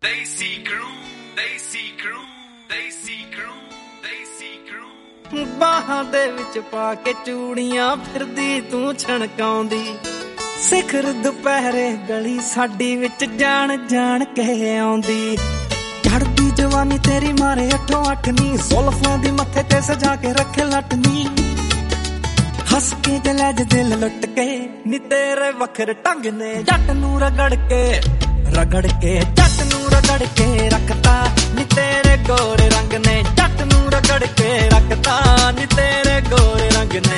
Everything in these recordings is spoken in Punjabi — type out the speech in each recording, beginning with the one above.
ਬਾਹਾਂ ਦੇ ਵਿੱਚ ਪਾ ਕੇ ਚੂੜੀਆਂ ਫਿਰਦੀ ਤੂੰ ਛਣਕਾਉਂਦੀ ਸਿਖਰ ਦੁਪਹਿਰੇ ਗਲੀ ਸਾਡੀ ਵਿੱਚ ਜਾਣ ਜਾਣ ਕੇ ਆਉਂਦੀ ਚੜਦੀ ਜਵਾਨੀ ਤੇਰੀ ਮਾਰੇ 8-8 ਨੀ ਜ਼ੁਲਫਾਂ ਦੀ ਮੱਥੇ ਤੇ ਸਜਾ ਕੇ ਰੱਖੇ ਲਟਨੀ ਹੱਸ ਕੇ ਜਲੇ ਦਿਲ ਲੁੱਟ ਕੇ ਨੀ ਤੇਰੇ ਵੱਖਰੇ ਢੰਗ ਨੇ ਜੱਟ ਨੂੰ ਰਗੜ ਕੇ ਜੱਟ ਨੂੰ ਰਗੜ ਕੇ ਰੱਖਤਾ ਨੀ ਤੇਰੇ ਗੋਰੇ ਰੰਗ ਨੇ ਜੱਟ ਨੂੰ ਰਗੜ ਕੇ ਰੱਖਤਾ ਨੀ ਤੇਰੇ ਗੋਰੇ ਰੰਗ ਨੇ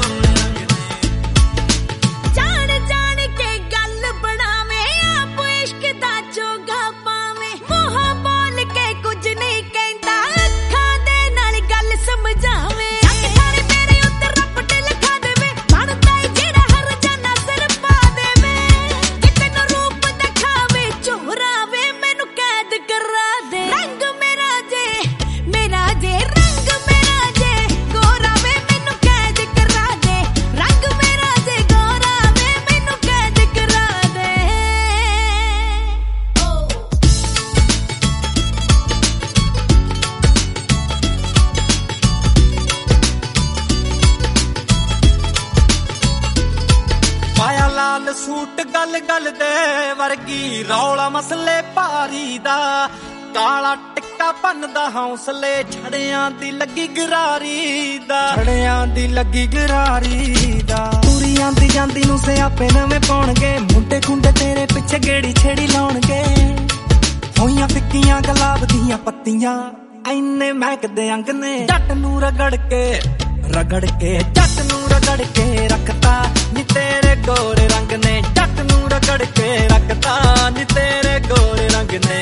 ਸੂਟ ਗੱਲ ਗੱਲ ਦੇ ਵਰਗੀ ਰੌਲਾ ਮਸਲੇ ਭਾਰੀ ਦਾ ਕਾਲਾ ਟਿੱਕਾ ਭੰਨਦਾ ਹੌਸਲੇ ਛੜਿਆਂ ਦੀ ਲੱਗੀ ਗਰਾਰੀ ਦਾ ਪੂਰੀ ਆਂਦੀ ਜਾਂਦੀ ਨੂੰ ਸਿਆਪੇ ਨਵੇਂ ਪਾਉਣਗੇ ਮੁੰਡੇ ਖੁੰਡੇ ਤੇਰੇ ਪਿੱਛੇ ਗੇੜੀ ਛੇੜੀ ਲਾਉਣਗੇ ਹੋਈਆਂ ਫਿੱਕੀਆਂ ਗੁਲਾਬ ਦੀਆਂ ਪੱਤੀਆਂ ਐਨੇ ਮਹਿਕਦੇ ਅੰਗ ਨੇ ਜੱਟ ਨੂੰ ਰਗੜ ਕੇ ਜੱਟ ਨੂੰ ਰਗੜ ਕੇ ਰੱਖਤਾ ਨੀ ਤੇਰੇ ਗੋਰੇ ਰੰਗ ਨੇ ਜੱਟ ਨੂੰ ਰਗੜ ਕੇ ਰੱਖਤਾ ਨੀ ਤੇਰੇ ਗੋਰੇ ਰੰਗ ਨੇ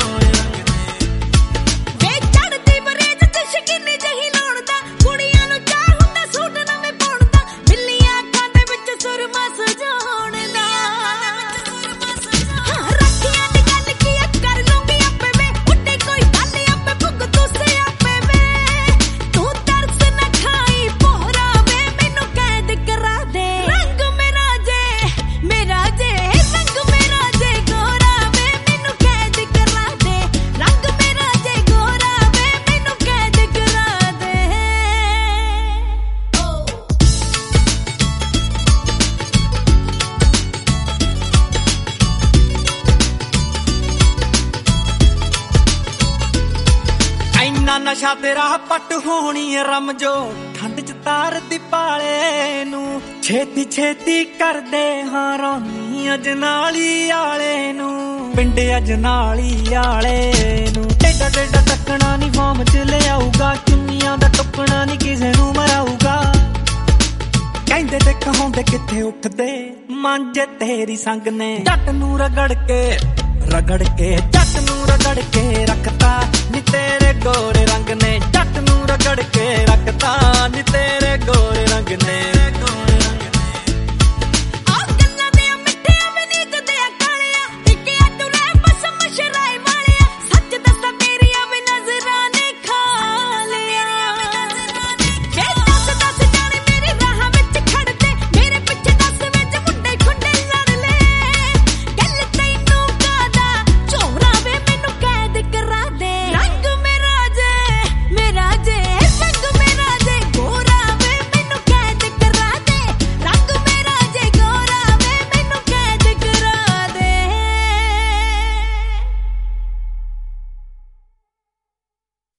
ਵੇ ਚੜਦੀ ਬਰੇਜ ਤੇ ਸ਼ਕੀਨੀ ਜਹੀ ਲਾਉਣ ਦਾ ਕੁੜੀਆਂ ਨੂੰ ਚਾਹ ਹੁੰਦਾ ਸੂਟ ਨਵੇਂ ਪਾਉਣ ਦਾ ਬਿੱਲੀਆਂ ਅੱਖਾਂ ਦੇ ਵਿੱਚ ਸੁਰਮਾ ਸਜਾਉਣ ਦਾ ਰੱਖੀਆਂ ਦੀ ਗੱਲ ਕੀ ਕਰ ਲੂੰਗੀ ਆਪੇ ਵੇ ਉੱਡੇ ਕੋਈ ਗੱਲ ਆਪੇ ਭੁੱਗ ਤੂੰ ਸਿਆਪੇ ਵੇ ਤੂੰ ਤਰਸ ਨਾ ਖਾਈ ਪੋਰਾ ਵੇ ਮੈਨੂੰ ਕੈਦ ਕਰਾ ਦੇ ਰੰਗ ਮੇਰਾ ਜੇ ਰੰਗ ਮੇਰਾ ਜੇ ਗੋਰਾ ਵੇ ਮੈਨੂੰ ਕੈਦ ਕਰਾ ਦੇ ਰੰਗ ਮੇਰਾ ਜੇ ਗੋਰਾ ਵੇ ਮੈਨੂੰ ਕੈਦ ਕਰਾ ਦੇ ਐਨਾ ਨਸ਼ਾ ਤੇਰਾ ਪੱਟ ਹੋਣੀ ਰਮ ਜੋ ਠੰਡ ਚ ਤਾਰ ਦੀ ਪਾਲੇ ਨੂੰ ਛੇਤੀ ਛੇਤੀ ਕਰਦੇ ਹਾਂ ਰੋਨੀ ਅਜਨਾਲੀ ਆਲੇ ਨੂੰ ਪਿੰਡ ਅਜਨਾਲੀ ਆਲੇ ਨੂੰ ਟੇਡਾ ਟੇਡਾ ਟੱਕਣਾ ਨੀ ਫਾਰਮ ਚ ਲਿਆਊਗਾ ਚੁੰਨੀਆਂ ਦਾ ਟੁੱਕਣਾ ਨੀ ਕਿਸੇ ਨੂੰ ਮਰਾਊਗਾ ਕਹਿੰਦੇ ਤੇ ਕਹਾਉਂਦੇ ਕਿੱਥੇ ਉੱਠਦੇ ਮਾਂਜੇ ਤੇਰੀ ਸੰਗ ਨੇ ਜੱਟ ਨੂੰ ਰਗੜ ਕੇ ਜੱਟ ਨੂੰ ਰਗੜ ਕੇ ਰੱਖਤਾ ਨੀ ਤੇਰੇ ਗੋਰੇ ਰੰਗ ਨੇ ਜੱਟ ਨੂੰ ਰਗੜ ਕੇ ਰੱਖਤਾ ਨੀ ਤੇਰੇ